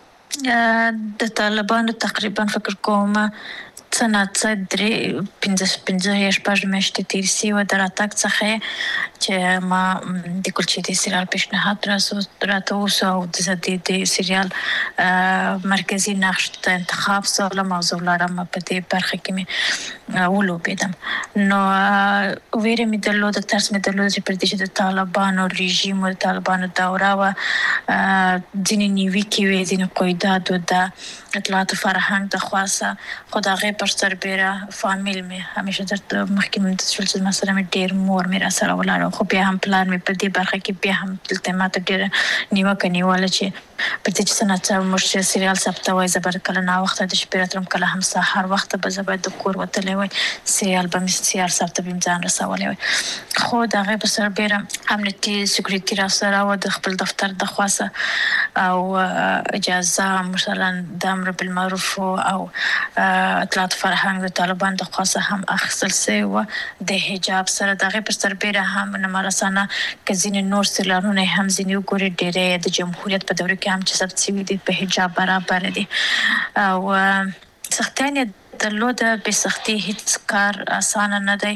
د طالبانو تقریبا فکر کوم څنګه څه درې پنځه پنځه شپږ میاشتې تیر سی و دراتک څخه چې ما د ګلچهره سریال پیشنهاد راسو راته اوسه او د دې سریال مرکزی نقش ته انتخاب سره موضوع لرم په دې برخه کې مې ولوبېدم نو ویره مې درلود ترڅ مې درلود چې پر دې د طالبانو رژیم او طالبانو دوره و ځینې نیوي کې وې ځینې قیدات و د اطلاعات فرهنګ د خاصه خدای پر سربېره فامیل مې همیشه درته مخکې مې د شول چې مثلا مې ډېر مور مې را سره ولاړ خو بیا هم پلان مې په دې برخه کې بیا هم دلته ماته ډېر نیوکه نیواله چې په دې چې څنګه موږ سریال ثبتوي زبر کله نا وخت د شپې راتلم کله هم سحر وخت به زبر د کور وتلې وي سریال به مې سریال ثبت بیم ځان رسولې وي خو دا غي په سر بیره امنیتي سکیورټي را سره و د خپل دفتر د خاصه او اجازه مثلا د امر بالمعروف او اطلاعات فرهنګ د طالبان د خاصه هم اخصل سي و د حجاب سره د غي په سر بیره هم نمرسانه کزین نور سلانونه هم زینو ګوري ډېرې د جمهوریت په دوره کې هم چې ثبت شوی دي په حجاب برابر دي او سختانه د لوده به سختي هیڅ کار اسانه نه دی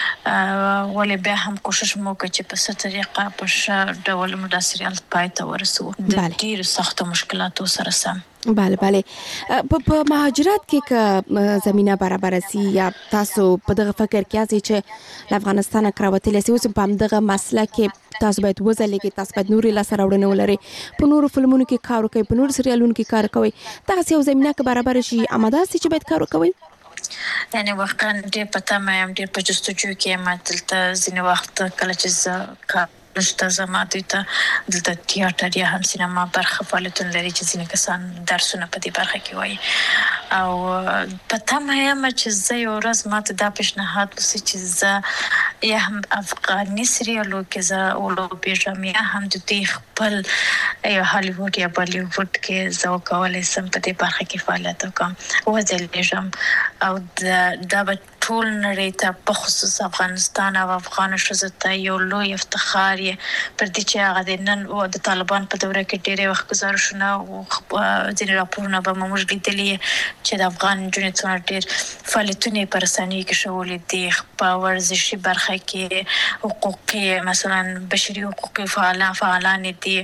ولې به هم کوشش مو کوي چې په څه طریقه په ش ډول مداسریال پای ته ورسو د ډیر سخت مشکلاتو سره سم بله بله په مهاجرت کې که زمينه برابر سي یا تاسو په دغه فکر کې اځي چې افغانستان کراوتل سي اوس په دغه مسله کې تاسو باید وځلېږئ تاسو باید نوري لاس راوړنه ولري په نورو فلمونو کې کار وکړئ په نورو سریالونو کې کار کوئ تاسو یو زمينه کې برابر شي اماده سي چې باید کار وکړئ یعنی واقعا ډېر پته مې هم ډېر په جستجو کې ما دلته ځینې وخت کله چې کار نشته زما دته دلته تیاتر یا هم سینما برخه فعالیتونه لري چې ځینې کسان درسونه په دې برخه کې وایي او پته مې هم چې زه یو ورځ ماته دا پیشنهاد وسي چې زه یا هم افغاني سریالو کې زه ولو پیژم یا هم د دې خپل یا هالیوډ یا بالیوډ کې زه کولای سم په دې برخه کې فعالیت وکم وځلېږم او دا به ټول نړۍ ته په خصوص افغانستان او افغان شوزه ته یو لوی افتخار پر دې چې هغه د نن او د طالبان په دوره کې ډېر وخت گزارشونه او ځینې راپورونه به موږ لیدلي چې د افغان جنونو څخه ډېر فعالیتونه پر رسنۍ کې شولې دي په ورزشي برخه کې حقوقي مثلا بشري حقوقي فعالان فعالان دي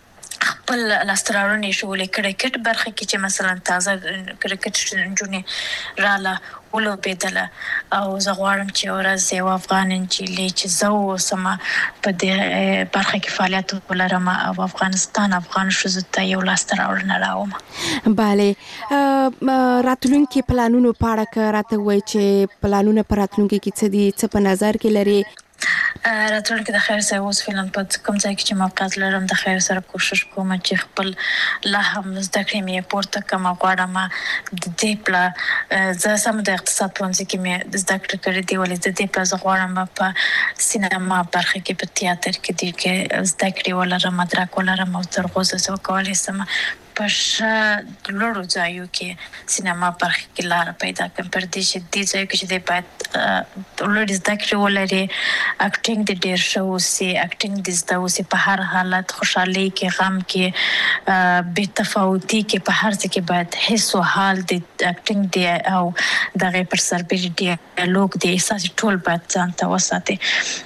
خپل لاسترارونه شولې کرکټ برخه کې چې مثلا تازه کرکټ جنونو رااله ولو بدله او زه غواړم چې ورځ یو افغان انجیلی چې زه وسم په دې برخه کې فعالیت ولرم او افغانستان افغان شوزه ته یو لاستر اورنه راوم bale راتلونکي پلانونو په اړه راته وایي چې پلانونه پر راتلونکي کې څه دي څه په نظر کې لري راتلونکي د خیر سره اوس فلم په کوم ځای کې چې موقعیت لرم د خیر سره کوشش کوم چې خپل لا هم زده کړې مې پورته کوم غواړم د دې پلا زه سم د اقتصاد په څیر کې مې زده کړې کړې دی ولې د دې پلا زه غواړم په سینما برخه کې په تیاتر کې دی کې زده کړې ولرم مدرک ولرم او تر اوسه زه کولای سم پښ لورو ځایو کې سینما برخه کې لار پیدا کړم پر دې چې دې ځای کې چې د پات ولر زده کړې ولري اکټینګ د ډیر شو سي اکټینګ د زده وسي په هر حالت خوشحالي کې غم کې بے تفاوتي کې په هر څه کې باید حس او حال د اکټینګ دی او دغه پر سربېر ډیالوګ دی احساس ټول باید ځان ته وساتي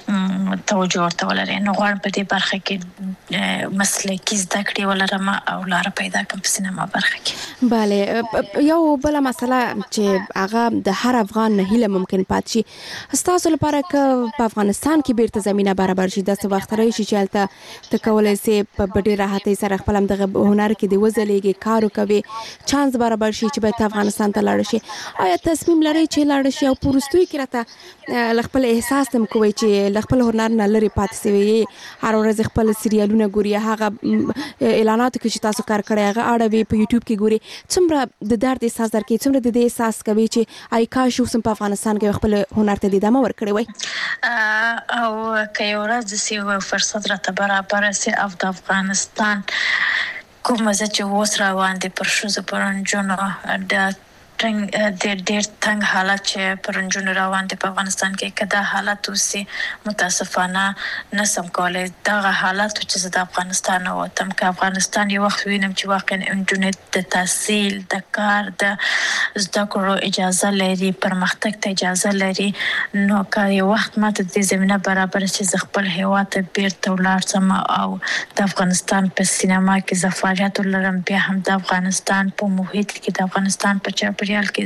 توجه ورته ولري نو غواړم په دې برخه کې مسلکي زده کړې ولرم او لار پیدا کوم په سینما برخه کې bale یو بل مسله چې هغه د هر افغان نه هیله ممکن پات شي تاسو لپاره ک په افغانستان کې بیرته زمينه برابر شي د څه وخت راشي چې البته تکولای سي په ډېر راحتي سره خپل دغه هنر کې دی وځلېږي کار کوي چانس برابر شي چې به افغانستان ته لاړ شي آیا تصمیم لري چې لاړ شي او پورستوي کې راته خپل احساس تم کوي چې خپل هنر نه لري پات سي هر ورځ خپل سریالونه ګوري هغه اعلانات کې چې تاسو کار کړی هغه اړه په یوټیوب کې ګوري څومره د درد احساس درکې څومره د دې احساس کوي چې آی کا شو سم په افغانستان کې خپل هنر ته د دمه ور کړی وای او که یو ورځ سی فرصت راته برابر سي او د افغانستان کوم ځای چې وس روان دي پر شوزه پرنجونو د څنګه د ډېر تنگ حالت چې پرنجونو روان دي په افغانستان کې کدا حالت وسی متاسفانه نسم کولای دا حالت چې د افغانستان او تم که افغانستان یو وخت وینم چې واقعا انټرنیټ د تحصیل د کار د زده کړو اجازه لري پرمختګ ته اجازه لري نو که یو وخت ماته د زمينه برابر چې خپل هیواد ته بیرته ولاړ سم او د افغانستان په سینما کې زفاریات لرم بیا هم د افغانستان په محیط کې د افغانستان په چاپیریال کې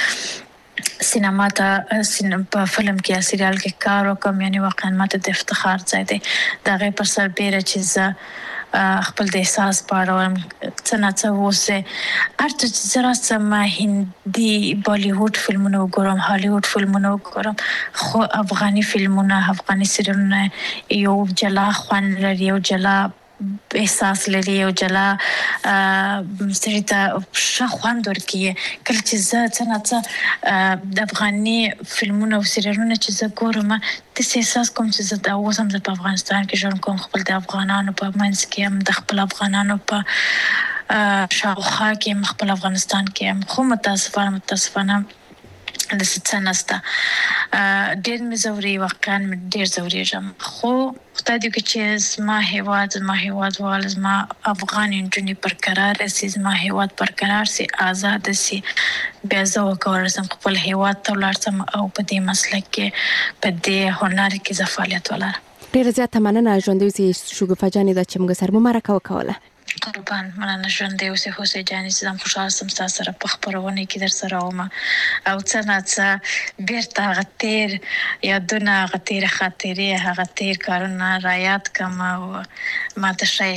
زه سینما ته په فلم کې یا سریال کې کار وکم یعنی واقعا ماته د افتخار ځای دی دا غي پر سر بیره چې زه خپل د احساس پاړم څنګه اوسه ارته زرا سم هندي بالیوډ فلمونه وګورم هالیوډ فلمونه وګورم خو افغاني فلمونه افغاني سریالونه یو جلا خوان لري یو جلا احساس لري او جلا مستری ته شخوند ورکی کله چې زه څنګه د افغاني فلمونو او سریالونو چې زه ګورم د احساس کوم چې زه د اوسم د افغانستان کې ژوند کوم خپل د افغانانو په منځ کې هم د خپل افغانانو په شاوخوا کې هم خپل افغانستان کې هم خو متاسفانه متاسفانه د ستنستا ډېر مې زوري واقعا مې ډېر زوري جام خو خدای دې چې زما هیواد زما هیواد وال زما افغان انجونی برقرار سي زما هیواد برقرار سي آزاد سي بیا زه وکړم خپل هیواد ته لاړم او په دې مسلک کې په دې هنر کې ز فعالیت ولر ډېر زیات مننه ژوندې سي شګوفه جانې د چې موږ سره مرکه وکوله قربان مننه ژوندې اوسې حسین جانې چې زم خوشاله سم تاسو سره په خبرونه کې در سره وم او څنګه چې بیرته غتیر یادونه غتیر خاطرې هغه تیر کارونه را یاد کما او ما ته شي